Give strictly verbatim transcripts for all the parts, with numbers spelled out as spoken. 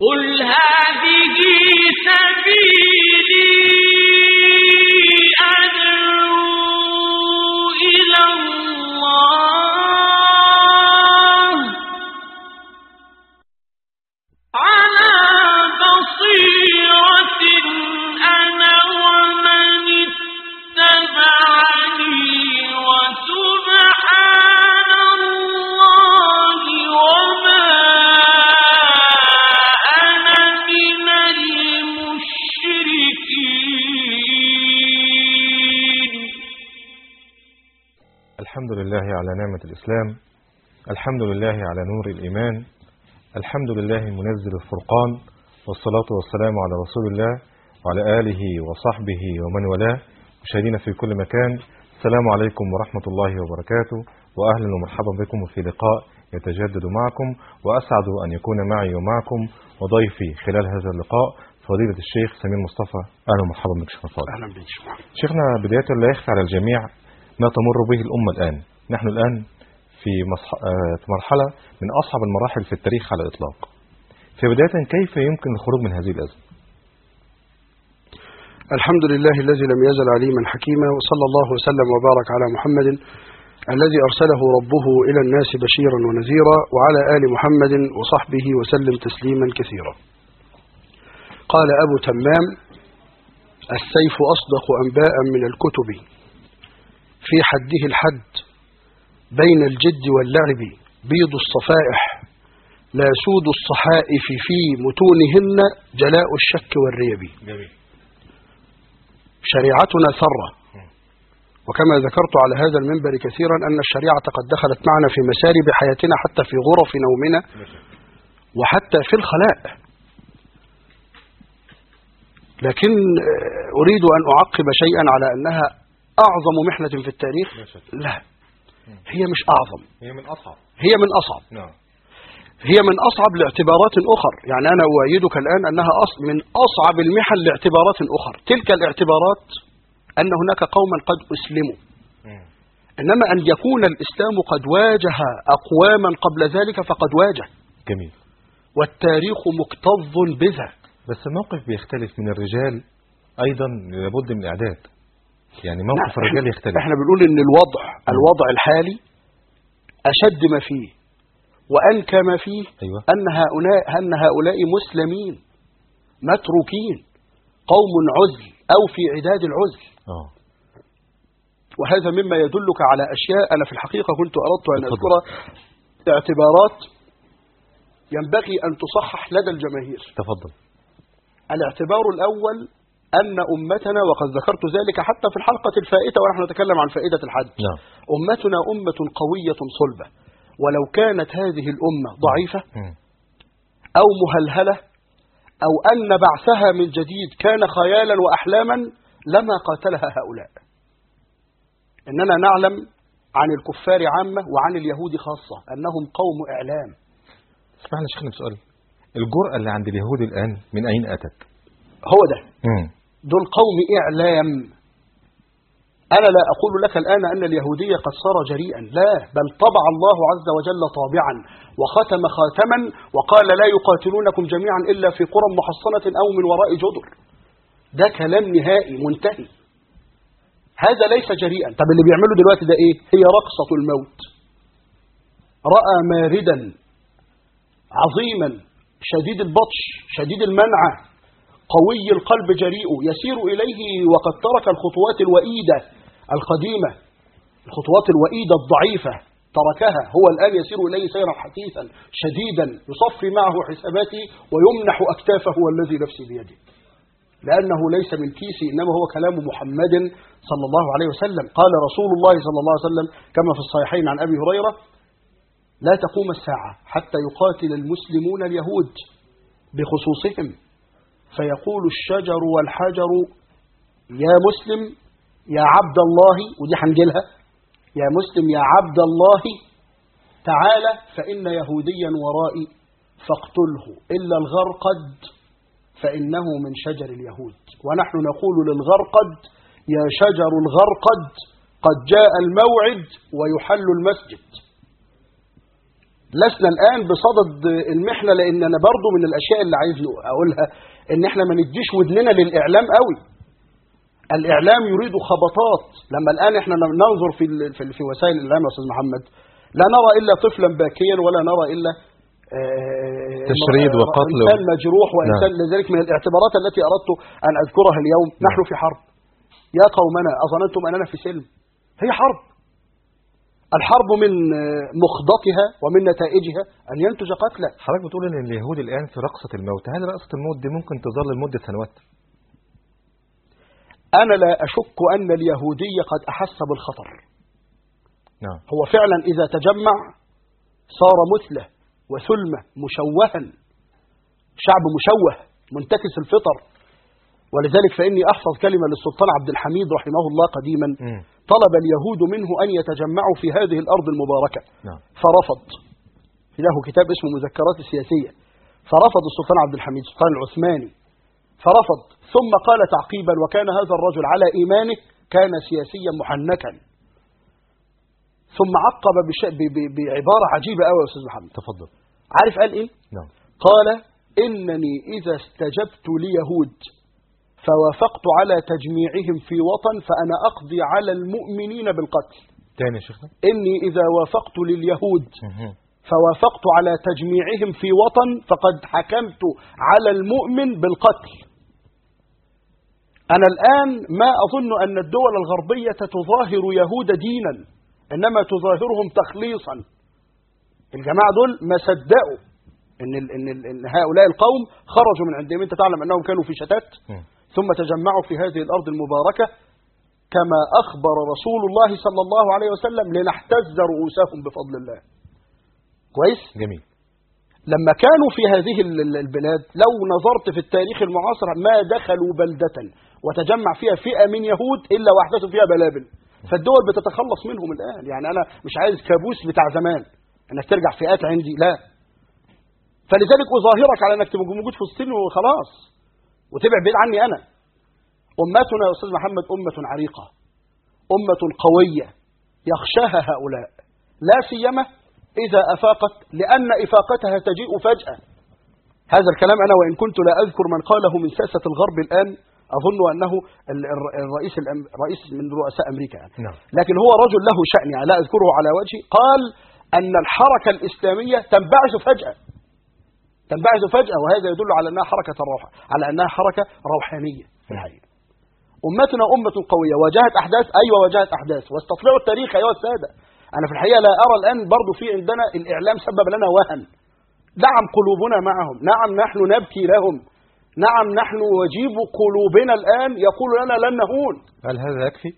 قل هذه سبيلي أدعو إلى الله على بصيرة أنا ومن اتبعني وسبحان الله وما أنا من المشركين. الحمد لله على نعمة الإسلام، الحمد لله على نور الإيمان، الحمد لله منزل الفرقان، والصلاة والسلام على رسول الله وعلى آله وصحبه ومن والاه. مشاهدينا في كل مكان، السلام عليكم ورحمة الله وبركاته، وأهلا ومرحبا بكم في لقاء يتجدد معكم، وأسعد أن يكون معي ومعكم وضيفي خلال هذا اللقاء فضيلة الشيخ سمير مصطفى. أهلا ومرحبا بك شيخنا الفاضل. أهلا بك شيخنا، بداية لا يخفى على الجميع ما تمر به الأمة الآن. نحن الآن في مرحلة من أصعب المراحل في التاريخ على الإطلاق. في بداية كيف يمكن الخروج من هذه الأزمة؟ الحمد لله الذي لم يزل عليما حكيما، وصلى الله وسلم وبارك على محمد الذي أرسله ربه إلى الناس بشيرا ونذيرا، وعلى آل محمد وصحبه وسلم تسليما كثيرا. قال أبو تمام: السيف أصدق أنباء من الكتب، في حده الحد بين الجد واللعب، بيض الصفائح لا سود الصحائف، في متونهن جلاء الشك والريب. جميل. شريعتنا ثرة، وكما ذكرت على هذا المنبر كثيرا أن الشريعة قد دخلت معنا في مسارب حياتنا، حتى في غرف نومنا وحتى في الخلاء. لكن أريد أن أعقب شيئا على أنها أعظم محنة في التاريخ. لا، هي مش أعظم، هي من أصعب هي من أصعب نعم. هي من أصعب لاعتبارات أخر. يعني أنا أؤيدك الآن أنها من أصعب المحن لاعتبارات أخر. تلك الاعتبارات أن هناك قوما قد أسلموا، إنما أن يكون الإسلام قد واجه أقواما قبل ذلك فقد واجه. جميل. والتاريخ مكتظ بذا. بس الموقف بيختلف من الرجال أيضا، لابد من إعداد. يعني موقف نعم. الرجال يختلف. احنا بنقول إن الوضع الوضع الحالي أشد ما فيه وأنكى ما فيه. أيوة. أن هؤلاء أن هؤلاء مسلمين متروكين، قوم عزل أو في عداد العزل. آه. وهذا مما يدلك على أشياء أنا في الحقيقة كنت أردت أن أذكر اعتبارات ينبغي أن تصحح لدى الجماهير. تفضل. الاعتبار الأول أن أمتنا، وقد ذكرت ذلك حتى في الحلقة الفائتة ونحن نتكلم عن فائدة الحج. نعم. أمتنا أمة قوية صلبة، ولو كانت هذه الأمة ضعيفة أو مهلهلة أو أن بعثها من جديد كان خيالا وأحلاما لما قاتلها هؤلاء. إننا نعلم عن الكفار عامة وعن اليهود خاصة أنهم قوم إعلام. اسمحنا شيخنا بسؤال، الجرأة اللي عند اليهود الآن من أين أتت؟ هو ده. مم. دول قوم إعلام. أنا لا أقول لك الآن أن اليهودية قد صار جريئا، لا، بل طبع الله عز وجل طابعا وختم خاتما وقال لا يقاتلونكم جميعا إلا في قرى محصنة أو من وراء جدر. ده كلام نهائي منتهي. هذا ليس جريئا. طب اللي بيعمله دلوقتي ده إيه؟ هي رقصة الموت. رأى ماردا عظيما شديد البطش شديد المنعة قوي القلب جريء يسير إليه، وقد ترك الخطوات الوئيدة القديمة، الخطوات الوئيدة الضعيفة تركها. هو الآن يسير إليه سيرا حثيثا شديدا يصفي معه حساباته ويمنح أكتافه والذي نفسي بيده، لأنه ليس من كيسي إنما هو كلام محمد صلى الله عليه وسلم. قال رسول الله صلى الله عليه وسلم كما في الصحيحين عن أبي هريرة: لا تقوم الساعة حتى يقاتل المسلمون اليهود بخصوصهم، فيقول الشجر والحجر يا مسلم يا عبد الله، ودي هنجيلها، يا مسلم يا عبد الله تعالى فإن يهوديا ورائي فاقتله إلا الغرقد فإنه من شجر اليهود. ونحن نقول للغرقد: يا شجر الغرقد قد جاء الموعد ويحل المسجد. لسنا الآن بصدد المحنة، لأن أنا برضو من الأشياء اللي عايز أقولها إن إحنا ما نديش ودننا للإعلام قوي. الإعلام يريد خبطات. لما الآن إحنا ننظر في في, في وسائل الإعلام يا أستاذ محمد، لا نرى إلا طفلا باكيا، ولا نرى إلا تشريد وقتل إنسان مجروح وإنسان. نعم. لذلك من الاعتبارات التي أردت أن أذكرها اليوم، نعم. نحن في حرب يا قومنا، أظننتم أننا في سلم؟ هي حرب. الحرب من مخضطها ومن نتائجها أن ينتج قتلا. حضرتك بتقول أن اليهود الآن في رقصة الموت، هذه رقصة الموت دي ممكن تظل لمدة سنوات. أنا لا أشك أن اليهودي قد أحس بالخطر. نعم. هو فعلا إذا تجمع صار مثله وثلمة مشوها، شعب مشوه منتكس الفطر. ولذلك فإني أحفظ كلمة للسلطان عبد الحميد رحمه الله قديما، م. طلب اليهود منه أن يتجمعوا في هذه الأرض المباركة، نعم. فرفض. له كتاب اسمه مذكرات السياسية. فرفض السلطان عبد الحميد السلطان العثماني، فرفض. ثم قال تعقيبا: وكان هذا الرجل على إيمانه، كان سياسيا محنكا. ثم عقب بش... ب... ب... بعبارة عجيبة أوي يا أستاذ محمد. تفضل. عارف قال إيه؟ نعم. قال: إنني إذا استجبت ليهود فوافقت على تجميعهم في وطن فأنا أقضي على المؤمنين بالقتل. تاني يا شيخنا. إني إذا وافقت لليهود فوافقت على تجميعهم في وطن فقد حكمت على المؤمن بالقتل. أنا الآن ما أظن أن الدول الغربية تظاهر يهود دينا، إنما تظاهرهم تخليصا. الجماعة دول ما صدقوا إن, إن, إن هؤلاء القوم خرجوا من عندهم. أنت تعلم أنهم كانوا في شتات ثم تجمعوا في هذه الأرض المباركة كما أخبر رسول الله صلى الله عليه وسلم: لنحتز رؤوسهم بفضل الله. كويس؟ جميل. لما كانوا في هذه البلاد، لو نظرت في التاريخ المعاصر ما دخلوا بلدة وتجمع فيها فئة من يهود إلا وأحدثوا فيها بلابل. فالدول بتتخلص منهم الآن. يعني أنا مش عايز كابوس بتاع زمان أنك ترجع فئات عندي، لا. فلذلك أظاهرك على أنك تبقى موجود في وسطنا وخلاص وتبعد بعيد عني. أنا أمتنا يا أستاذ محمد أمة عريقة، أمة قوية يخشاها هؤلاء، لا سيما إذا أفاقت، لأن إفاقتها تجيء فجأة. هذا الكلام أنا وإن كنت لا أذكر من قاله من ساسة الغرب الآن، أظن أنه الرئيس الرئيس من رؤساء أمريكا يعني. نعم. لكن هو رجل له شأن يعني لا أذكره على وجهي، قال أن الحركة الإسلامية تنبعث فجأة تنبعث فجأة وهذا يدل على أنها حركة الروح على أنها حركة روحانية في الحقيقة. أمتنا أمة قوية، واجهت أحداث، أيوة واجهت أحداث، واستطلعوا التاريخ أيها السادة. أنا في الحقيقة لا أرى الآن برضو في عندنا الإعلام سبب لنا وهن. نعم قلوبنا معهم، نعم نحن نبكي لهم، نعم نحن وجيب قلوبنا الآن يقول لنا لن نهون. هل هذا يكفي؟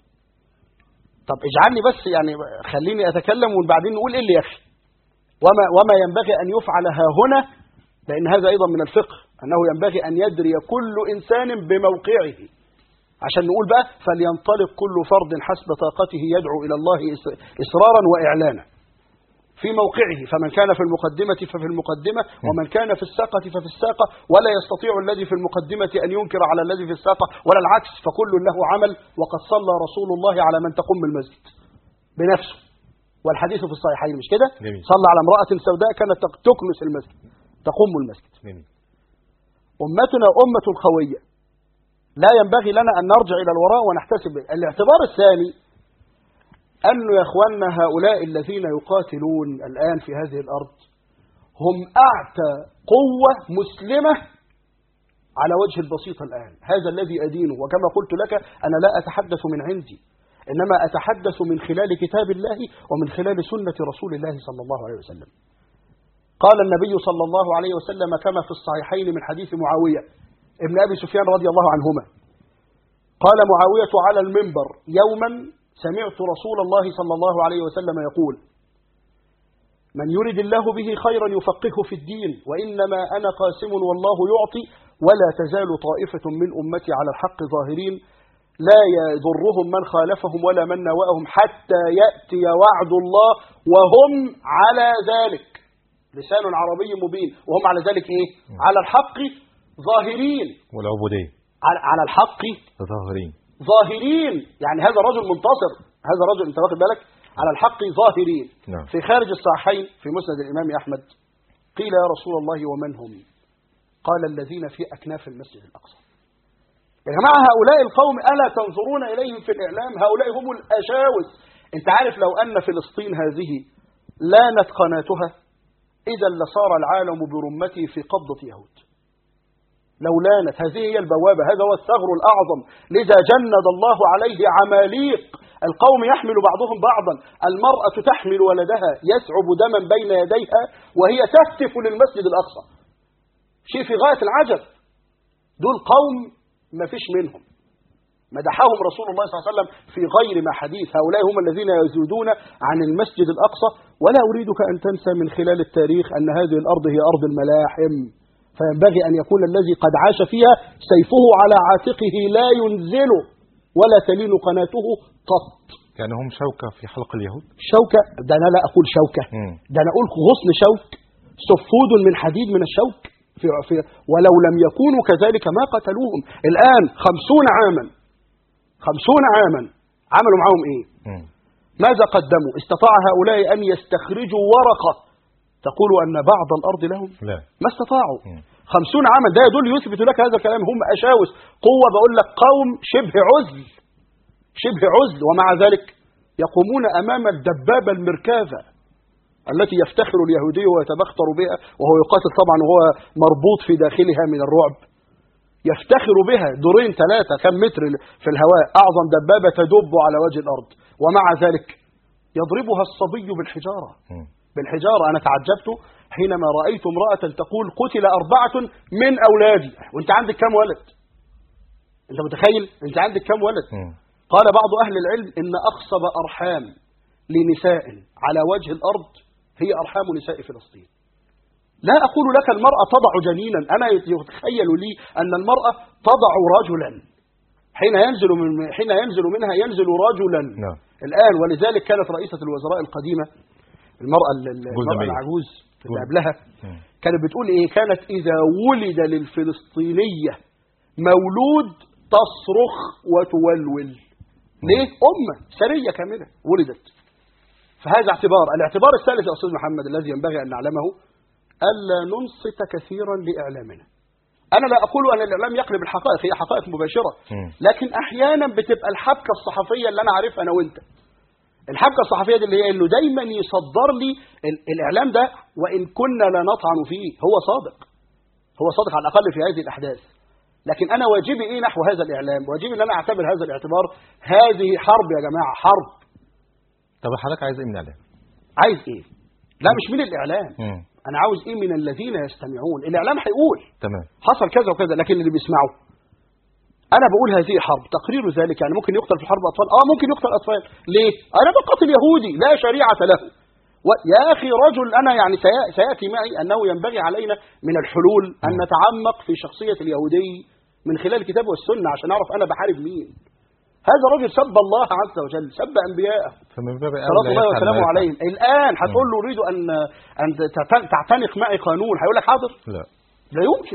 طب اجعلني بس يعني خليني أتكلم وبعدين نقول إيه اللي يكفي وما, وما ينبغي أن يفعل ها هنا، لأن هذا أيضا من الفقه أنه ينبغي أن يدري كل إنسان بموقعه، عشان نقول بقى فلينطلق كل فرد حسب طاقته يدعو إلى الله إصرارا وإعلانا في موقعه، فمن كان في المقدمة ففي المقدمة، ومن كان في الساقة ففي الساقة، ولا يستطيع الذي في المقدمة أن ينكر على الذي في الساقة ولا العكس، فكل له عمل. وقد صلى رسول الله على من تقوم المسجد بنفسه، والحديث في الصحيحين مش كده؟ صلى على امرأة سوداء كانت تكنس المسجد تقوم المسجد. جميل. أمتنا أمة قوية، لا ينبغي لنا أن نرجع إلى الوراء ونحتسب. الاعتبار الثاني أن يا أخواننا هؤلاء الذين يقاتلون الآن في هذه الأرض هم أعتى قوة مسلمة على وجه البسيطة الآن. هذا الذي أدينه، وكما قلت لك أنا لا أتحدث من عندي، إنما أتحدث من خلال كتاب الله ومن خلال سنة رسول الله صلى الله عليه وسلم. قال النبي صلى الله عليه وسلم كما في الصحيحين من حديث معاوية ابن أبي سفيان رضي الله عنهما، قال معاوية على المنبر يوما: سمعت رسول الله صلى الله عليه وسلم يقول: من يرد الله به خيرا يفقهه في الدين، وإنما أنا قاسم والله يعطي، ولا تزال طائفة من أمتي على الحق ظاهرين لا يضرهم من خالفهم ولا من نواهم حتى يأتي وعد الله وهم على ذلك. لسان عربي مبين، وهم على ذلك إيه؟ على الحق ظاهرين. والعبودية على الحق ظاهرين. ظاهرين يعني هذا الرجل منتصر، هذا الرجل انت واخد بالك على الحق ظاهرين. نعم. في خارج الصحيحين في مسند الإمام أحمد قيل يا رسول الله ومن هم؟ قال الذين في أكناف المسجد الأقصى. يا جماعة هؤلاء القوم ألا تنظرون إليهم في الإعلام؟ هؤلاء هم الأشاوس. أنت عارف لو أن فلسطين هذه لانت قناتها إذا لصار العالم برمته في قبضة يهود. لو لانت هذه هي البوابة، هذا هو الثغر الأعظم. لذا جند الله عليه عماليق القوم يحمل بعضهم بعضا. المرأة تحمل ولدها يسعب دما بين يديها وهي تهتف للمسجد الأقصى. شيء في غاية العجب. دول قوم ما فيش منهم. مدحهم رسول الله صلى الله عليه وسلم في غير ما حديث. هؤلاء هم الذين يزودون عن المسجد الأقصى. ولا أريدك أن تنسى من خلال التاريخ أن هذه الأرض هي أرض الملاحم، فينبغي أن يكون الذي قد عاش فيها سيفه على عاتقه لا ينزله ولا تلين قناته قط. يعني هم شوكة في حلق اليهود؟ شوكة؟ ده أنا لا أقول شوكة، مم. ده أنا أقول غصن شوك، صفود من حديد من الشوك. في في ولو لم يكونوا كذلك ما قتلوهم. الآن خمسون عاما خمسون عاما عملوا معهم إيه؟ مم. ماذا قدموا؟ استطاع هؤلاء أن يستخرجوا ورقة تقول أن بعض الأرض لهم؟ لا، ما استطاعوا. مم. خمسون عاما ده يدل يثبت لك هذا الكلام. هم أشاوس قوة، بقول لك قوم شبه عزل شبه عزل ومع ذلك يقومون أمام الدبابة المركاذة التي يفتخر اليهودي ويتبختر بها وهو يقاتل طبعا وهو مربوط في داخلها من الرعب. يفتخر بها دورين ثلاثة كم متر في الهواء، أعظم دبابة تدب على وجه الأرض، ومع ذلك يضربها الصبي بالحجارة بالحجارة. أنا تعجبت حينما رأيت امرأة تقول قتل أربعة من أولادي. وأنت عندك كم ولد؟ أنت متخيل؟ أنت عندك كم ولد؟ مم. قال بعض أهل العلم إن أقصب أرحام لنساء على وجه الأرض هي أرحام نساء فلسطين. لا أقول لك المرأة تضع جنينا، أنا يتخيل لي أن المرأة تضع رجلا حين ينزل من حين ينزل منها ينزل رجلا. نعم. الآن ولذلك كانت رئيسة الوزراء القديمة المرأة المرأة العجوز اللي قبلها كانت بتقول إيه؟ كانت إذا ولد للفلسطينية مولود تصرخ وتولول. ليه؟ أمة سرية كاملة ولدت. فهذا اعتبار. الاعتبار الثالث يا أستاذ محمد الذي ينبغي أن نعلمه ألا ننصت كثيرا لإعلامنا. أنا لا أقول أن الإعلام يقلب الحقائق، هي حقائق مباشرة، لكن أحيانا بتبقى الحبكة الصحفية اللي أنا عارفها أنا وأنت. الحبكة الصحفية دي اللي هي إنه دايما يصدر لي الإعلام ده وإن كنا لا نطعن فيه هو صادق، هو صادق على الأقل في هذه الأحداث. لكن أنا واجبي إيه نحو هذا الإعلام؟ واجبي أن أنا أعتبر هذا الاعتبار هذه حرب يا جماعة، حرب. طب حضرتك عايز إيه من الإعلام؟ عايز إيه؟ لا مش من الإعلام. مم. أنا عاوز إيه من الذين يستمعون. الإعلام هيقول تمام حصل كذا وكذا، لكن اللي بيسمعوا أنا بقول هذه حرب. تقرير ذلك يعني ممكن يقتل في الحرب أطفال؟ آه ممكن يقتل أطفال. ليه؟ أنا بقتل يهودي لا شريعة له. يا أخي رجل أنا يعني سيأتي معي أنه ينبغي علينا من الحلول أن نتعمق في شخصية اليهودي من خلال الكتاب والسنة عشان نعرف أنا بحارب مين. هذا رجل سب الله عز وجل، سب أنبياءه صلى الله وسلامه عليهم. الآن هتقول له أريد أن أن تعتنق معي قانون، هيقول لك حاضر؟ لا لا يمكن.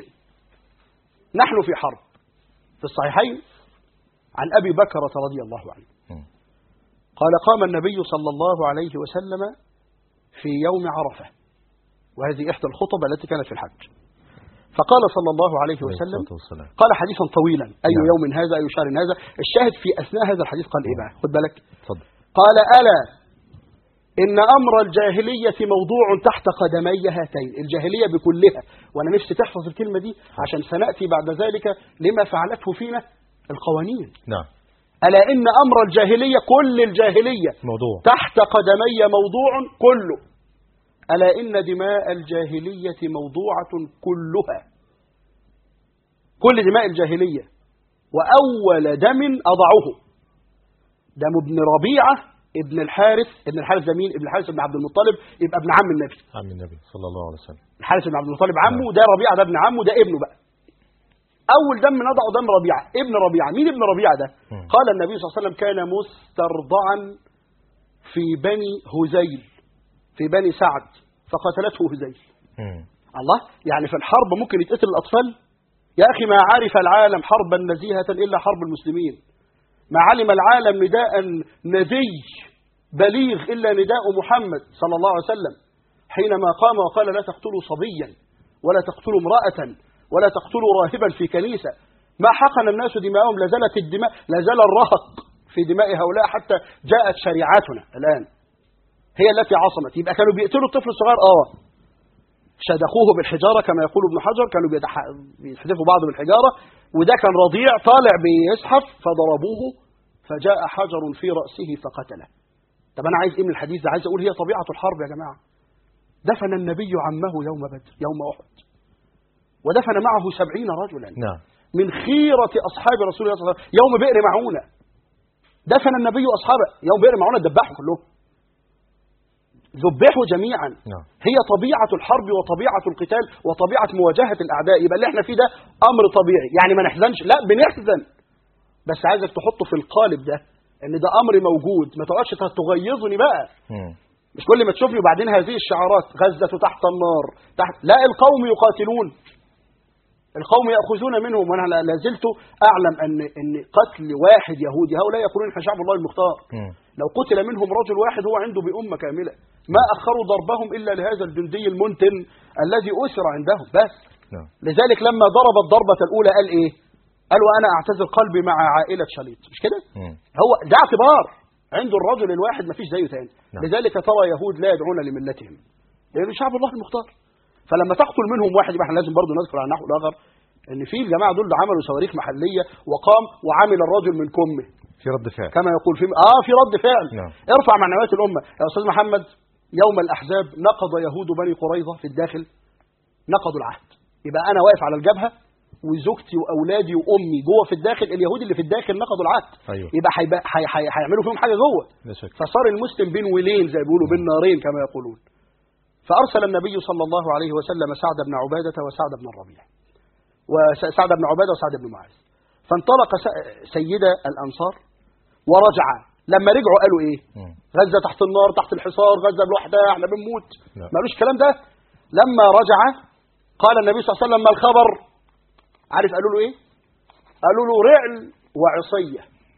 نحن في حرب. في الصحيحين عن أبي بكرة رضي الله عنه قال قام النبي صلى الله عليه وسلم في يوم عرفة، وهذه إحدى الخطب التي كانت في الحج، فقال صلى الله عليه وسلم قال حديثا طويلا أي يوم هذا أي شهر هذا. الشاهد في أثناء هذا الحديث قال إيه بقى؟ خد بالك. قال ألا إن أمر الجاهلية موضوع تحت قدمي هاتين. الجاهلية بكلها، وأنا نفسي تحفظ الكلمة دي عشان سنأتي بعد ذلك لما فعلته فينا القوانين. نعم. ألا إن أمر الجاهلية كل الجاهلية موضوع تحت قدمي موضوع كله. ألا إن دماء الجاهلية موضوعة كلها، كل دماء الجاهلية، وأول دم أضعه دم ابن ربيعة ابن الحارث. ابن الحارث ده مين؟ ابن الحارث بن عبد المطلب، يبقى ابن عم النبي عم النبي صلى الله عليه وسلم. الحارث بن عبد المطلب عمه، ده ربيعة ده ابن عمه، ده ابنه بقى. أول دم نضعه دم ربيعة ابن ربيعة. مين ابن ربيعة ده؟ م. قال النبي صلى الله عليه وسلم كان مسترضعا في بني هذيل في بني سعد فقتلته هذيل. الله، يعني في الحرب ممكن يتقتل الأطفال؟ يا أخي ما عرف العالم حربا نزيهة إلا حرب المسلمين. ما علم العالم نداء نذي بليغ إلا نداء محمد صلى الله عليه وسلم حينما قام وقال لا تقتلوا صبيا ولا تقتلوا امرأة ولا تقتلوا راهبا في كنيسة. ما حقن الناس دماءهم، لازالت الدماء، لازال الرهق في دماء هؤلاء حتى جاءت شريعتنا الآن هي التي عصمت. يبقى كانوا بيقتلوا الطفل الصغير اه شدخوه بالحجارة كما يقول ابن حجر، كانوا بيحدفوا بعض بالحجارة، وده كان رضيع طالع بيزحف فضربوه فجاء حجر في رأسه فقتله. طب أنا عايز إيه من الحديث ده؟ عايز أقول هي طبيعة الحرب يا جماعة. دفن النبي عمه يوم بدر يوم أحد ودفن معه سبعين رجلا نعم. من خيرة أصحاب رسول الله صلى الله عليه وسلم. يوم بئر معونة دفن النبي أصحابه، يوم بئر معونة ذبحوا كلهم، ذبحوا جميعا. نعم. هي طبيعة الحرب وطبيعة القتال وطبيعة مواجهة الأعداء. يبقى اللي احنا فيه ده أمر طبيعي، يعني ما نحزنش، لا بنحزن، بس عايزك تحطه في القالب ده ان ده أمر موجود. ما تقعدش تغيظني بقى مم. مش كل ما تشوفني وبعدين هذه الشعارات غزة تحت النار تحت، لا القوم يقاتلون، القوم يأخذون منهم. وأنا لا زلت أعلم أن أن قتل واحد يهودي، هؤلاء يقولون إحنا شعب الله المختار، مم. لو قتل منهم رجل واحد هو عنده بأمة كاملة، ما أخروا ضربهم إلا لهذا الجندي المنتن الذي أسر عندهم بس. نعم. لذلك لما ضرب الضربة الأولى قال إيه؟ قال وأنا أعتذر قلبي مع عائلة شليط، مش كده؟ مم. هو ده اعتبار عنده الرجل الواحد ما فيش زيه تاني. نعم. لذلك ترى يهود لا يدعون لملتهم لأن شعب الله المختار. فلما تقتل منهم واحد يبقى احنا لازم برضه نذكر على النحو الآخر ان في الجماعه دول عملوا صواريخ محليه وقام وعمل الرجل من كمه في رد فعل كما يقول في اه في رد فعل. نعم. ارفع معنويات الامه يا استاذ محمد. يوم الاحزاب نقض يهود بني قريظه في الداخل نقضوا العهد. يبقى انا واقف على الجبهه وزوجتي واولادي وامي جوه في الداخل، اليهود اللي في الداخل نقضوا العهد. أيوه. يبقى هيعملوا فيهم حاجه جوه. لا شك. فصار المسلم بين ويلين زي ما بيقولوا، بين نارين كما يقولون. فارسل النبي صلى الله عليه وسلم سعد بن عباده وسعد بن الربيع وسعد بن عبادة وسعد بن معاذ، فانطلق سيد الأنصار ورجع. لما رجعوا قالوا إيه؟ مم. غزة تحت النار، تحت الحصار، غزة لوحدها، احنا بنموت. لا. ما قالوش الكلام ده. لما رجع قال النبي صلى الله عليه وسلم ما الخبر؟ عارف قالوا له إيه؟ قالوا له رعل وعصية.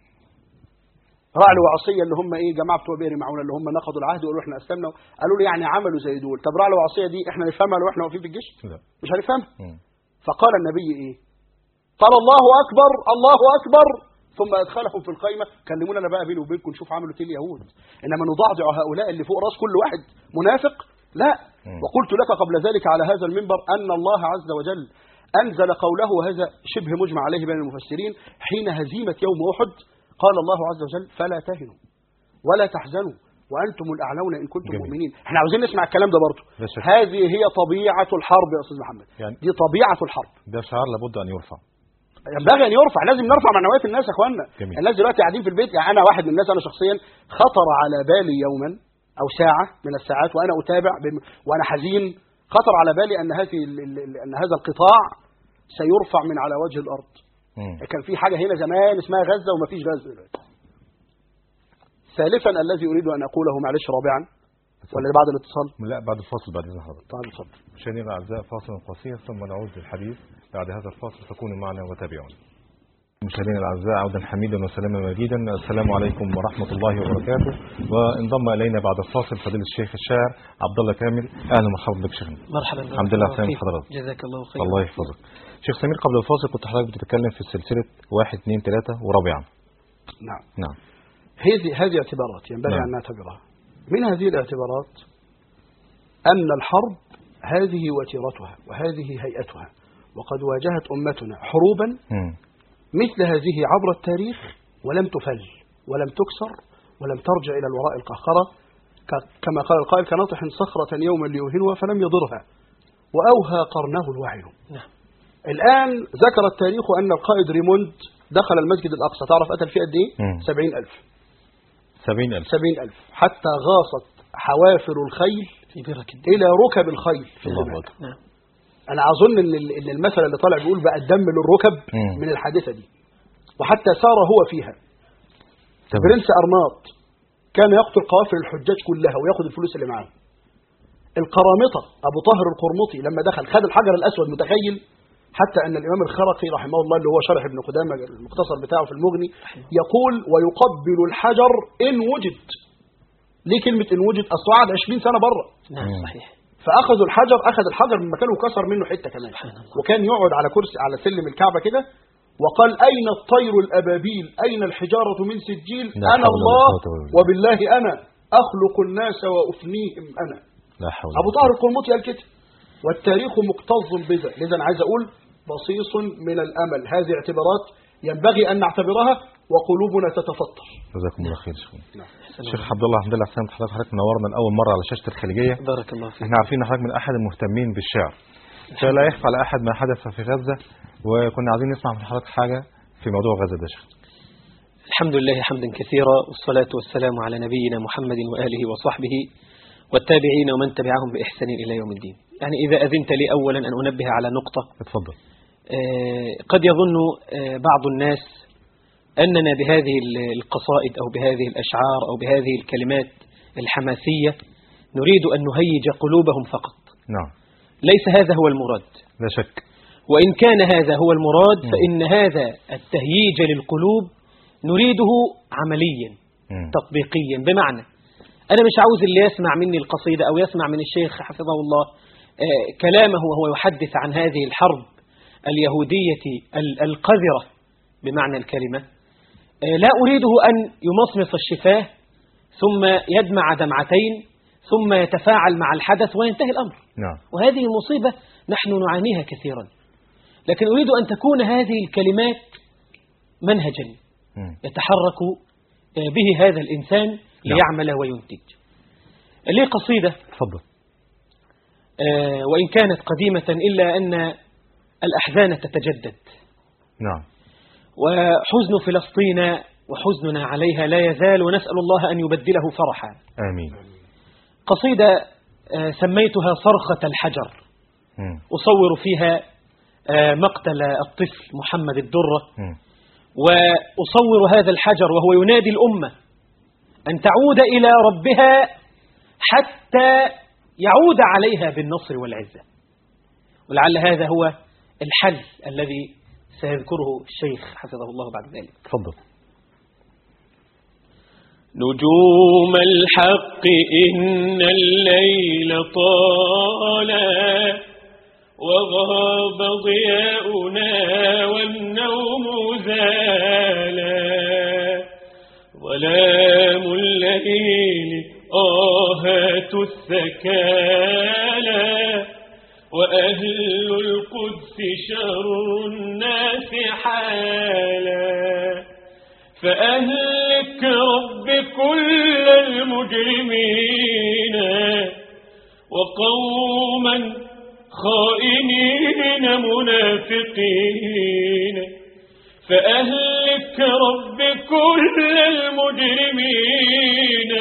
رعل وعصية اللي هم إيه؟ جماعة بتوع بئر معونة اللي هم نقضوا العهد وقالوا إحنا أسلمنا. قالوا له يعني عملوا زي دول. طب رعل وعصية دي إحنا نفهمها لو إحنا واقفين في الجيش؟ لا. مش هنفهمها. مم. فقال النبي إيه؟ قال الله أكبر الله أكبر ثم أدخلهم في الخيمة. كلمونا أنا بقى بيني وبينكم نشوف عملوا ايه اليهود، إنما نضعضع هؤلاء اللي فوق راس كل واحد منافق لا. مم. وقلت لك قبل ذلك على هذا المنبر أن الله عز وجل أنزل قوله هذا شبه مجمع عليه بين المفسرين حين هزيمة يوم أحد. قال الله عز وجل فلا تهنوا ولا تحزنوا وأنتم الأعلون إن كنتم جميل. مؤمنين. احنا عاوزين نسمع الكلام ده برضه. هذه هي طبيعة الحرب يا أستاذ محمد. يعني دي طبيعة الحرب. ده شعار لابد أن يرفع. ينبغي ان يرفع، لازم نرفع معنويات الناس يا اخوانا. جميل. الناس دلوقتي قاعدين في البيت، يعني انا واحد من الناس، انا شخصيا خطر على بالي يوما او ساعه من الساعات وانا اتابع بم... وانا حزين، خطر على بالي ان هذه ال... ال... ان هذا القطاع سيرفع من على وجه الارض. مم. كان في حاجه هنا زمان اسمها غزه وما فيش غزه دلوقتي. ثالثا الذي اريد ان اقوله، معلش رابعا ولا بعد الاتصال؟ لا بعد الفاصل بعد اذن حضرتك. طيب اتفضل. مشاهدينا الاعزاء فاصل قصير ثم نعود للحديث. بعد هذا الفاصل فكونوا معنا وتابعونا. مشاهدينا الاعزاء عودا حميدا وسلاما مجيدا، السلام عليكم ورحمه الله وبركاته. وانضم الينا بعد الفاصل فضيله الشيخ الشاعر عبد الله كامل. اهلا ومرحبا بك شيخنا. مرحبا. الحمد لله على سلامة حضرتك. جزاك الله خيرا. الله يحفظك. شيخ سمير قبل الفاصل كنت حضرتك بتتكلم في سلسله واحد اثنين ثلاثة ورابعا. نعم. نعم. هذه هذه اعتبارات ينبغي نعم. ان نعتبرها. من هذه الاعتبارات أن الحرب هذه وتيرتها وهذه هيئتها، وقد واجهت أمتنا حروبا مم. مثل هذه عبر التاريخ ولم تفل ولم تكسر ولم ترجع إلى الوراء القهقرة، كما قال القائل كناطح صخرة يوما ليوهنها فلم يضرها وأوهى قرنه الوعي. نعم. الآن ذكر التاريخ أن القائد ريموند دخل المسجد الأقصى، تعرف قتل فيه قد إيه؟ سبعين ألف. سبعين ألف. سبعين ألف حتى غاصت حوافر الخيل في بركة إلى ركب الخيل في الله الزمان. أكبر. نعم. أنا أظن إن إن المثل اللي طالع بيقول بقى الدم للركب مم. من الحادثة دي، وحتى سار هو فيها. تمام. برنس أرناط كان يقتل قوافل الحجاج كلها وياخد الفلوس اللي معاه. القرامطة أبو طاهر القرمطي لما دخل خد الحجر الأسود، متخيل؟ حتى أن الإمام الخرقي رحمه الله اللي هو شرح ابن قدامة المختصر بتاعه في المغني يقول ويقبل الحجر إن وجد. ليه كلمة إن وجد؟ أصل قعد عشرين سنة بره. نعم صحيح. فأخذوا الحجر، أخذ الحجر من مكانه وكسر منه حتة كمان. وكان يقعد على كرسي على سلم الكعبة كده وقال أين الطير الأبابيل أين الحجارة من سجيل أنا الله وبالله أنا أخلق الناس وأفنيهم أنا. لا حول. أبو طاهر القرمطي قال كده، والتاريخ مكتظ بذا. لذا عايز أقول بصيص من الأمل. هذه اعتبارات ينبغي أن نعتبرها وقلوبنا تتفطر. جزاكم الله خير شيخ. شيخ عبد الله الحمد لله حسنت حضرتك، حضرتك منورنا لأول مرة على شاشة الخليجية. بارك الله فيك. احنا عارفين ان حضرتك من أحد المهتمين بالشعر، فلا يخفى على أحد ما حدث في غزة، وكنا عايزين نسمع من حضرتك حاجة في موضوع غزة ده. شيخ الحمد لله حمدا كثيرا، والصلاة والسلام على نبينا محمد وآله وصحبه والتابعين ومن تبعهم بإحسان إلى يوم الدين. يعني إذا أذنت لي أولا أن أنبه على نقطة. اتفضل. آه قد يظن آه بعض الناس أننا بهذه القصائد أو بهذه الأشعار أو بهذه الكلمات الحماسية نريد أن نهيج قلوبهم فقط. نعم. ليس هذا هو المراد. لا شك. وإن كان هذا هو المراد م. فإن هذا التهييج للقلوب نريده عمليا م. تطبيقيا. بمعنى أنا مش عاوز اللي يسمع مني القصيدة أو يسمع من الشيخ حفظه الله آه كلامه وهو يحدث عن هذه الحرب اليهودية القذرة بمعنى الكلمة، آه لا أريده أن يمصمص الشفاه ثم يدمع دمعتين ثم يتفاعل مع الحدث وينتهي الأمر. نعم. وهذه مصيبة نحن نعانيها كثيرا. لكن أريد أن تكون هذه الكلمات منهجا يتحرك به هذا الإنسان ليعمل وينتج. ليه قصيدة؟ تفضل. آه وإن كانت قديمة إلا أن الأحزان تتجدد. نعم. وحزن فلسطين وحزننا عليها لا يزال، ونسأل الله أن يبدله فرحا. آمين. قصيدة آه سميتها صرخة الحجر. م. أصور فيها آه مقتل الطفل محمد الدرة، م. وأصور هذا الحجر وهو ينادي الأمة أن تعود إلى ربها حتى يعود عليها بالنصر والعزة. ولعل هذا هو الحل الذي سيذكره الشيخ حفظه الله بعد ذلك. تفضل. نجوم الحق إن الليل طال وغاب ضياؤنا والنوم زالا، ظلام الليل آهات الثكالى، وأهل القدس شر الناس حالا، فأهلك رب كل المجرمين وقوما خائنين منافقين، فأهلك رب كل المجرمين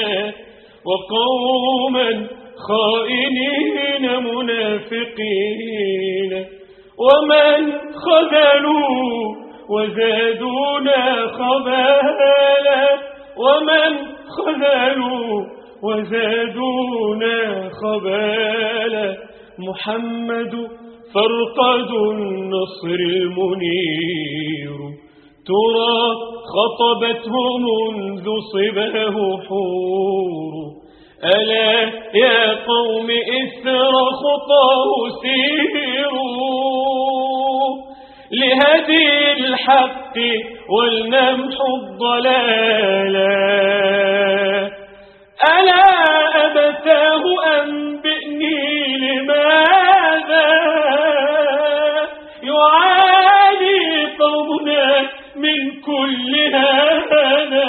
وقوما خائنين منافقين، ومن خذلوا وزادونا خبالا، ومن خذلوا وزادونا خبالا، محمد فرقد النصر المنير، ترى خطبته منذ صباه حور، ألا يا قوم إثر خطاه سيروا، لهدي الحق ولنمحو الضلالا، ألا أبتاه أنبئني لماذا يعاني قومنا من كل هذا،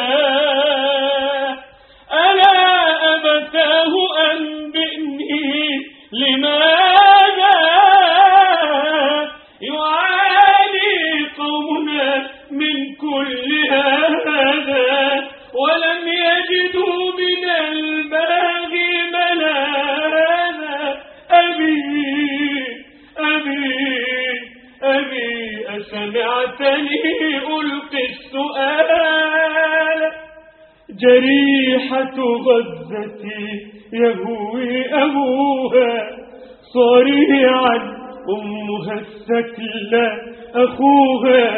ألا أبتاه أنبئني لماذا يعاني قومنا من كل هذا، ولم يجدوا من الباغي ملاذا، أبي أبي أبي أسمعتني ألقي السؤال، جريحة غزتي يهوي أبوها صريعا، أمها السكلى أخوها،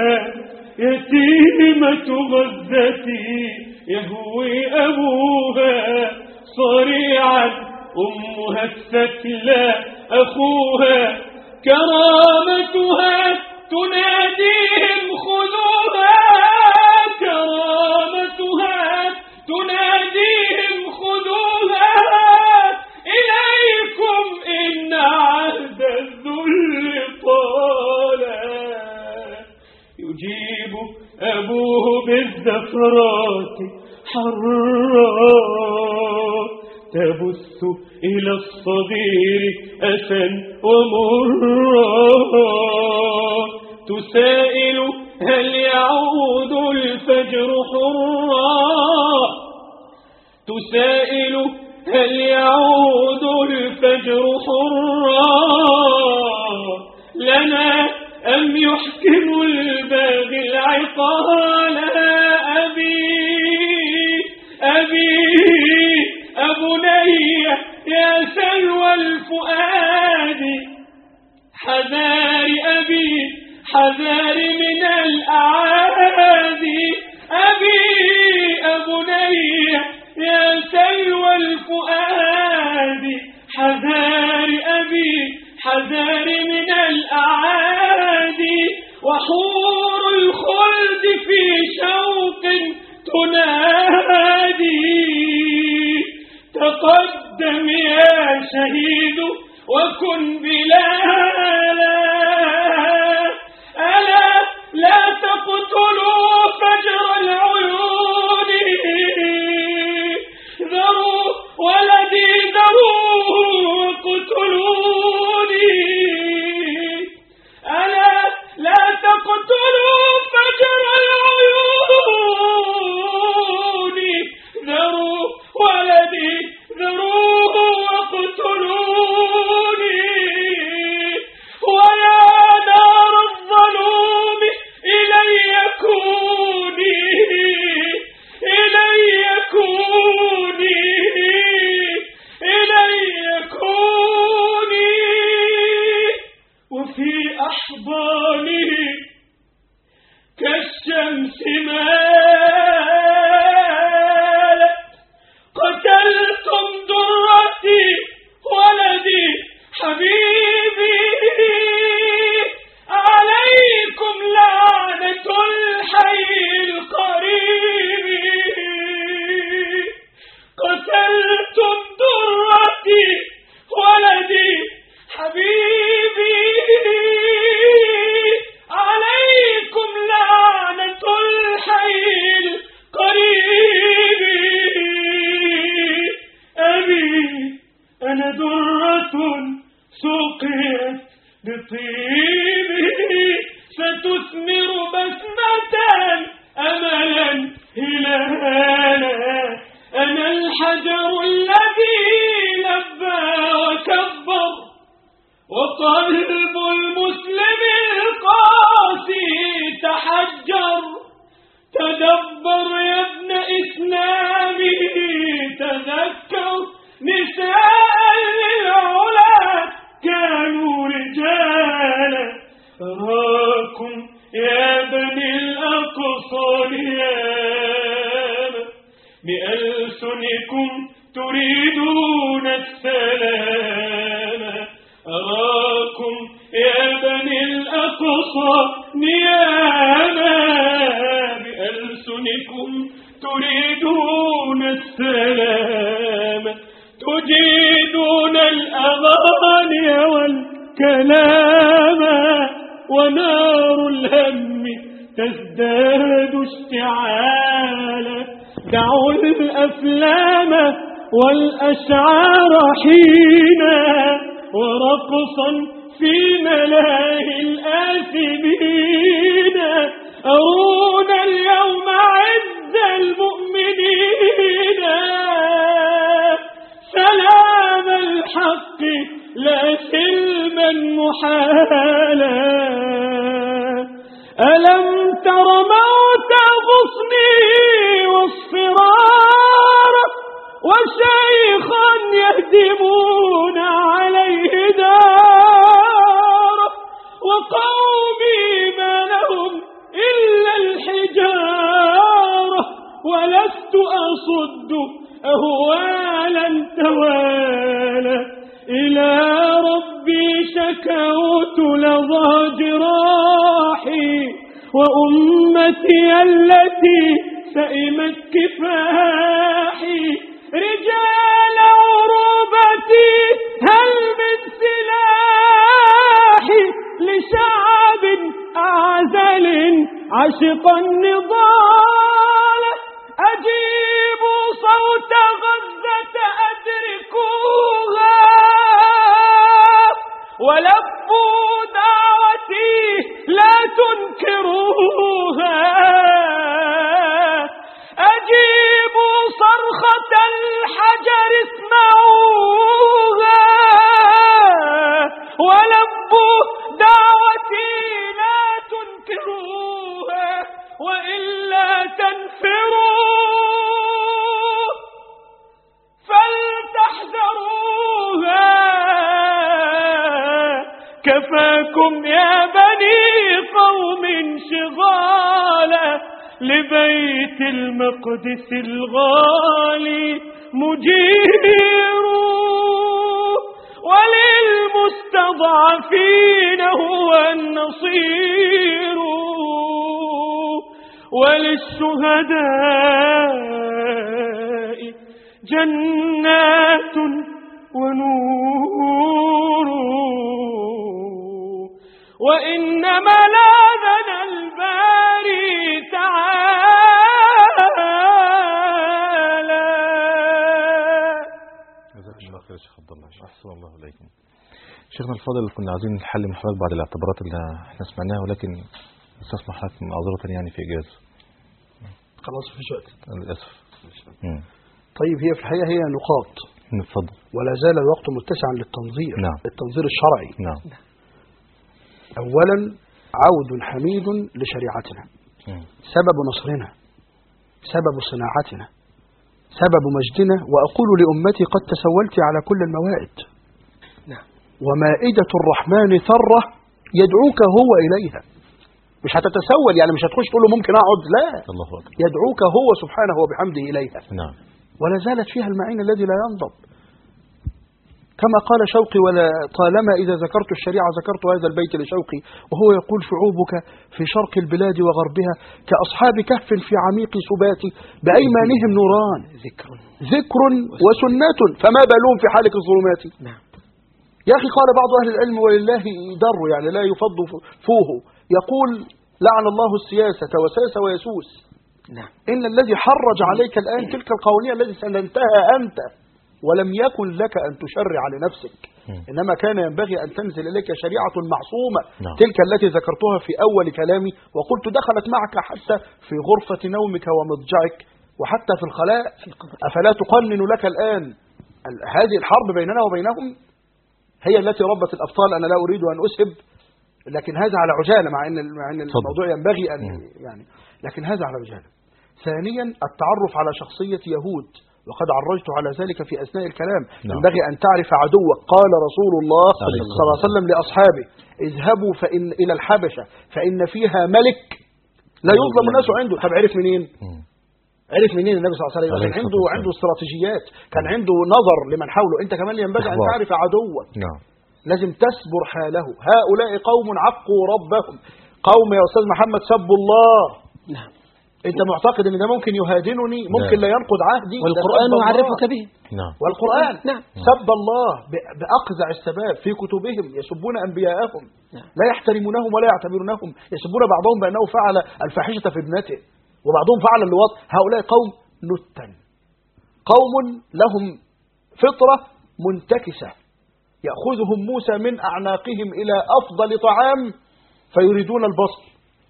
يتيمة غزتي يهوي أبوها صريعا أمها الثكلى أخوها كرامتها تناديهم خذوها كرامتها تناديهم خذوها إليكم إن عهد الذل طالا يجيب أبوه بالزفرات حرا تبث إلى الصغير أسا ومرا تسائل هل يعود الفجر حرا تسائل هل يعود الفجر حرا لنا أم يحكم الباغي العقال أبي أبي أبني يا سلوى الفؤاد حذار أبي حذار من الأعادي أبي أبني يا سلوى الفؤاد حذار أبي حذار من الأعادي وحور الخلد في شوق تنادي تقدم يا شهيد وكن بلالا ألا لا تقتلوا فجر العيون ذروا ولدي ذروا اقتلوني ألا لا تقتلوا فجر العيون ذروا ولدي ذروه واقتلوني ويا نار الظلوم إلي كوني إلي كوني إلي كوني وفي أحضانه كالشمس مالت قتلتم درتي ولدي حبيبي عليكم لعنة الحي القريب قتلتم درتي ولدي حبيبي عليكم لعنة الحي القريب أبي أنا درة سقيت بطيبه ستثمر بسمة أملا هلالا أنا الحجر الذي لبى وكبر وقلب المسلم القاسي تحجر تدبر يا ابن إسلامي تذكر نساء للعلا كانوا رجالا أراكم يا بني الأقصى نياما بألسنكم تريدون السلام أراكم يا بني الأقصى نياما بألسنكم تريدون السلام تجيدون الأغاني والكلام ونار الهم تزداد اشتعالا دعوا الأفلام والأشعار حينا ورقصا في ملاهي الآثمين أرونا اليوم عز المؤمنين سلام الحق لا سلما محالا ألم تر موت غصني والصرار وشيخا يهدمون عليه دار وقومي ما لهم إلا الحجارة ولست أصد أهوالا توالى إلى ربي شكوت لظى جراحي وأمتي التي سئمت كفاحي رجال عروبتي هل من سلاحي لشعب أعزل عشق النضال أجيب صوت غزة أدركوها ولبوا دعوتي لا تنكروها أجيب صرخة الحجر اسمعوها ولبوا دعوتي لا تنكروها وإلا تنفروا فلتحذروها كفاكم يا بني قوم شغالا لبيت المقدس الغالي مجير وللمستضعفين هو النصير وللشهداء جنات ونور وإنما لاذن الباري تعالى. جزاكم الله خير يا شيخ عبد الله، أحسن الله إليكم. شيخنا الفاضل، كنا عايزين نحل من حضرتك بعض الاعتبارات اللي احنا سمعناها، ولكن استسمح حضرتك معذرة يعني في إجازة. خلاص في وقت للأسف. طيب هي في الحقيقة هي نقاط. اتفضل. ولا زال الوقت متسعا للتنظير. نعم. التنظير الشرعي. نعم. أولا عود حميد لشريعتنا، سبب نصرنا، سبب صناعتنا، سبب مجدنا. وأقول لأمتي قد تسولت على كل الموائد، ومائدة الرحمن ثرة يدعوك هو إليها. مش هتتسول يعني مش هتخش تقول له ممكن أقعد، لا، الله أكبر. يدعوك هو سبحانه وبحمده إليها. نعم. ولا زالت فيها المعين الذي لا ينضب، كما قال شوقي: ولا طالما إذا ذكرت الشريعة ذكرت هذا البيت لشوقي، وهو يقول: شعوبك في شرق البلاد وغربها كأصحاب كهف في عميق سبات بأيمانهم نوران ذكر ذكر وسنة فما بالهم في حالك الظلمات. نعم. يا أخي قال بعض أهل العلم ولله در يعني لا يفض فوه، يقول: لعن الله السياسة وساس ويسوس. نعم. إن الذي حرج عليك الآن تلك القوانين التي سننتهى أنت، ولم يكن لك أن تشرع لنفسك، إنما كان ينبغي أن تنزل إليك شريعة معصومة. نعم. تلك التي ذكرتها في أول كلامي وقلت دخلت معك حتى في غرفة نومك ومضجعك وحتى في الخلاء. أفلا تقنن لك الآن هذه الحرب بيننا وبينهم هي التي ربت الأبطال؟ أنا لا أريد أن أسهب، لكن هذا على عجالة، مع أن مع أن الموضوع ينبغي أن يعني، لكن هذا على عجالة. ثانيا التعرف على شخصية يهود، وقد عرجت على ذلك في أثناء الكلام. ينبغي أن تعرف عدوك. قال رسول الله صلى الله عليه وسلم لأصحابه: اذهبوا فإن إلى الحبشة فإن فيها ملك لا يظلم الناس عنده. طب عرف منين؟ عرف منين النبي صلى الله عليه وسلم؟ كان عنده عنده استراتيجيات، كان عنده نظر لمن حوله. أنت كمان ينبغي أن تعرف عدوك. نعم. لازم تسبر حاله. هؤلاء قوم عقوا ربهم، قوم يا أستاذ محمد سبوا الله. نعم. أنت معتقد أن ده ممكن يهادنني، ممكن لا ينقض عهدي، والقرآن يعرفك به. نعم. والقرآن نعم. سب الله بأقزع السباب في كتبهم، يسبون أنبياءهم. نعم. لا يحترمونهم ولا يعتبرونهم، يسبون بعضهم بأنه فعل الفاحشة في ابنته وبعضهم فعل اللواط. هؤلاء قوم نتن، قوم لهم فطرة منتكسة، يأخذهم موسى من أعناقهم إلى أفضل طعام فيريدون البصل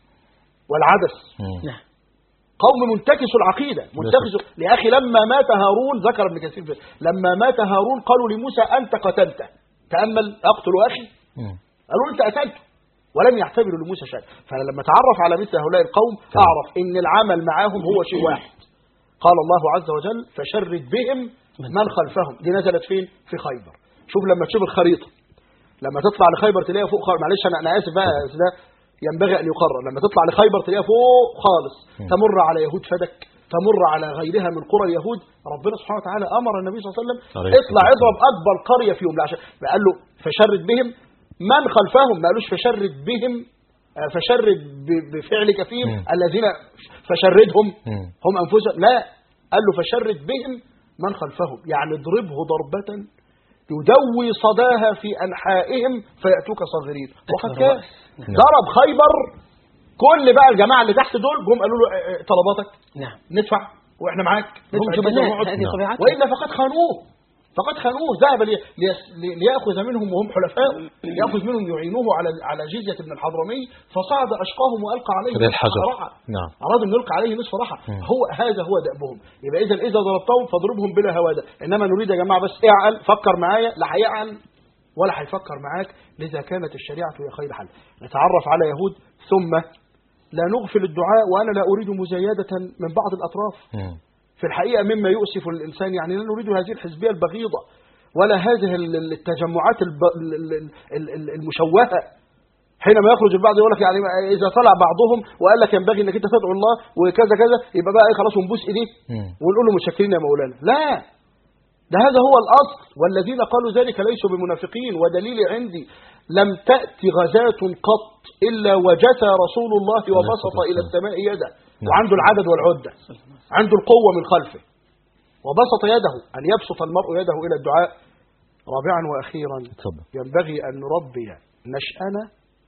والعدس. نعم. قوم منتكس العقيدة، منتكس. يا أخي لما مات هارون، ذكر ابن كثير فيه، لما مات هارون قالوا لموسى: أنت قتلته. تأمل، أقتل أخي؟ قالوا أنت قتلته، ولم يعتبروا لموسى شيء. فلما تعرف على مثل هؤلاء القوم أعرف إن العمل معهم هو شيء واحد. قال الله عز وجل: فشرد بهم من خلفهم. دي نزلت فين؟ في خيبر. شوف لما تشوف الخريطة، لما تطلع لخيبر تلاقيها فوق خالص. معلش أنا آسف بقى، ده ينبغي أن يقرر. لما تطلع لخيبر تلاقيها فوق خالص، تمر على يهود فدك، تمر على غيرها من قرى اليهود، ربنا سبحانه وتعالى أمر النبي صلى الله عليه وسلم عليه اطلع الصلاة اضرب أكبر قرية فيهم، عشان قال له فشرد بهم من خلفهم، ما قالوش فشرد بهم آه، فشرد ب- بفعلك فيهم مم. الذين فشردهم مم. هم أنفسهم، لا، قال له فشرد بهم من خلفهم، يعني اضربه ضربة يدوي صداها في أنحائهم فيأتوك صاغرين. وقد كان نعم. ضرب خيبر، كل بقى الجماعة اللي تحت دول جم قالوا له اه، اه، طلباتك نعم. ندفع واحنا معاك، هم ندفع جبناء، الجزية ونقعد. هذه طبيعتهم. وإلا فقد خانوه، فقد خانوه، ذهب لي- ليس- لي- ليأخذ منهم وهم حلفاء، يأخذ منهم يعينوه على على جزية ابن الحضرمي، فصعد أشقاهم وألقى عليه كده نصف الحجر. رحى. نعم. أراد أن يلقى عليه نصف رحى. مم. هو هذا هو دأبهم. يبقى إذا إذا ضربتهم فاضربهم بلا هوادة، إنما نريد يا جماعة بس اعقل، فكر معايا، لا هيعقل ولا هيفكر معاك، لذا كانت الشريعة هي خير حل. نتعرف على يهود، ثم لا نغفل الدعاء، وأنا لا أريد مزايدة من بعض الأطراف. مم. في الحقيقة مما يؤسف الإنسان، يعني لا نريد هذه الحزبية البغيضة ولا هذه ال- ال- التجمعات الب- ال- ال- ال- ال- المشوهة. حينما يخرج البعض يقول لك يعني إذا طلع بعضهم وقال لك ينبغي أنك أنت تدعو الله وكذا كذا، يبقى بقى إيه خلاص ونبوس إيديه مم. ونقول له متشكرين يا مولانا. لا، ده هذا هو الأصل، والذين قالوا ذلك ليسوا بمنافقين. ودليل عندي لم تأتي غزاة قط إلا وجثى رسول الله وبسط إلى السماء يده، وعنده العدد والعدة، عنده القوة من خلفه، وبسط يده، أن يبسط المرء يده إلى الدعاء. رابعا وأخيرا، اتفضل. ينبغي أن نربي نشأنا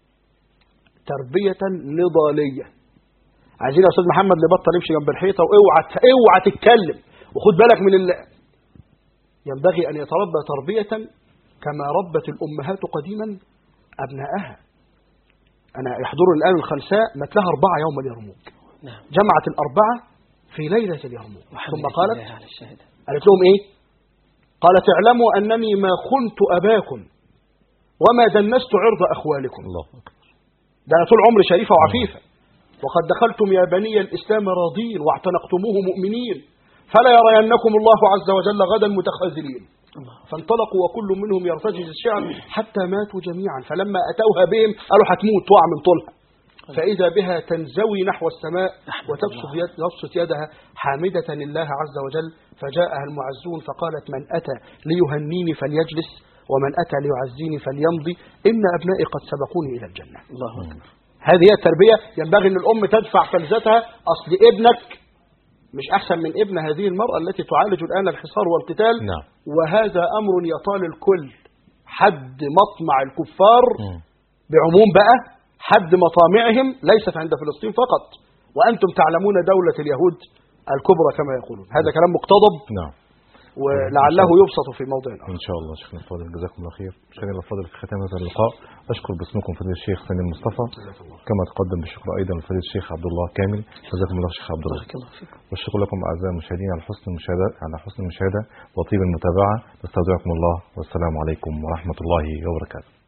تربية نضالية. عايزين يا أستاذ محمد نبطل يمشي جنب الحيطة، واوعى اوعى تتكلم، وخد بالك من ال... ينبغي أن يتربى تربية كما ربت الأمهات قديما أبنائها. أنا يحضرني الآن الخلساء متلها أربعة يوم اليرموك، نعم. جمعت الأربعة في ليلة اليرموك، ثم قالت الله على الشهادة. قالت لهم إيه؟ قالت اعلموا أنني ما خنت أباكم وما دنست عرض أخوالكم. الله أكبر. ده أنا طول عمري شريفة وعفيفة، وقد دخلتم يا بني الإسلام راضين واعتنقتموه مؤمنين، فلا يرينكم الله عز وجل غدا متخاذلين. فانطلقوا وكل منهم يرتجز الشعر حتى ماتوا جميعا، فلما أتوها بهم قالوا هتموت وقع من طولها، فإذا بها تنزوي نحو السماء وتبسط يد تبسط يدها حامدة لله عز وجل، فجاءها المعزون فقالت من أتى ليهنيني فليجلس ومن أتى ليعزيني فليمضي، إن أبنائي قد سبقوني إلى الجنة. الله أكبر. هذه هي التربية. ينبغي أن الأم تدفع فلذتها، أصل ابنك مش أحسن من ابن هذه المرأة التي تعالج الآن الحصار والقتال. نعم. وهذا أمر يطال الكل، حد مطمع الكفار مم. بعموم بقى، حد مطامعهم ليست عند فلسطين فقط، وأنتم تعلمون دولة اليهود الكبرى كما يقولون. هذا كلام مقتضب نعم. ولعله يبسط في موضع آخر. إن شاء الله. شيخنا الفاضل جزاكم الله خير. شيخنا الفاضل في ختام هذا اللقاء أشكر باسمكم فضيلة الشيخ سامي المصطفى، كما تقدم بالشكر أيضا لفضيلة الشيخ عبد الله كامل. جزاكم الله شيخ عبد الله. بارك الله فيكم. والشكر لكم أعزائي المشاهدين على حسن المشاهدة على حسن المشاهدة وطيب المتابعة. نستودعكم الله والسلام عليكم ورحمة الله وبركاته.